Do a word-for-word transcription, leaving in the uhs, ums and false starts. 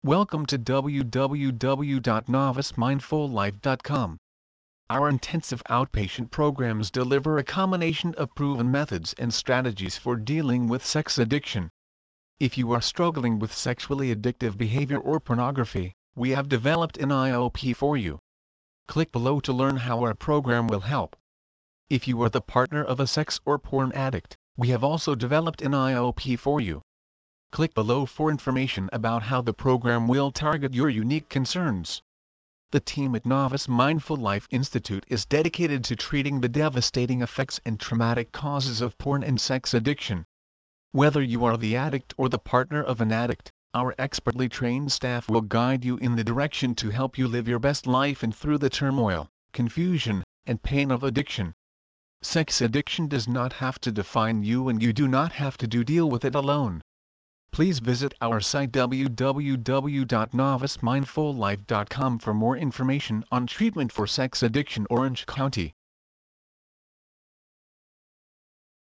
Welcome to w w w dot novice mindful life dot com. Our intensive outpatient programs deliver a combination of proven methods and strategies for dealing with sex addiction. If you are struggling with sexually addictive behavior or pornography, we have developed an I O P for you. Click below to learn how our program will help. If you are the partner of a sex or porn addict, we have also developed an I O P for you. Click below for information about how the program will target your unique concerns. The team at Novice Mindful Life Institute is dedicated to treating the devastating effects and traumatic causes of porn and sex addiction. Whether you are the addict or the partner of an addict, our expertly trained staff will guide you in the direction to help you live your best life and through the turmoil, confusion, and pain of addiction. Sex addiction does not have to define you, and you do not have to do deal with it alone. Please visit our site w w w dot novice mindful life dot com for more information on treatment for sex addiction. Orange County.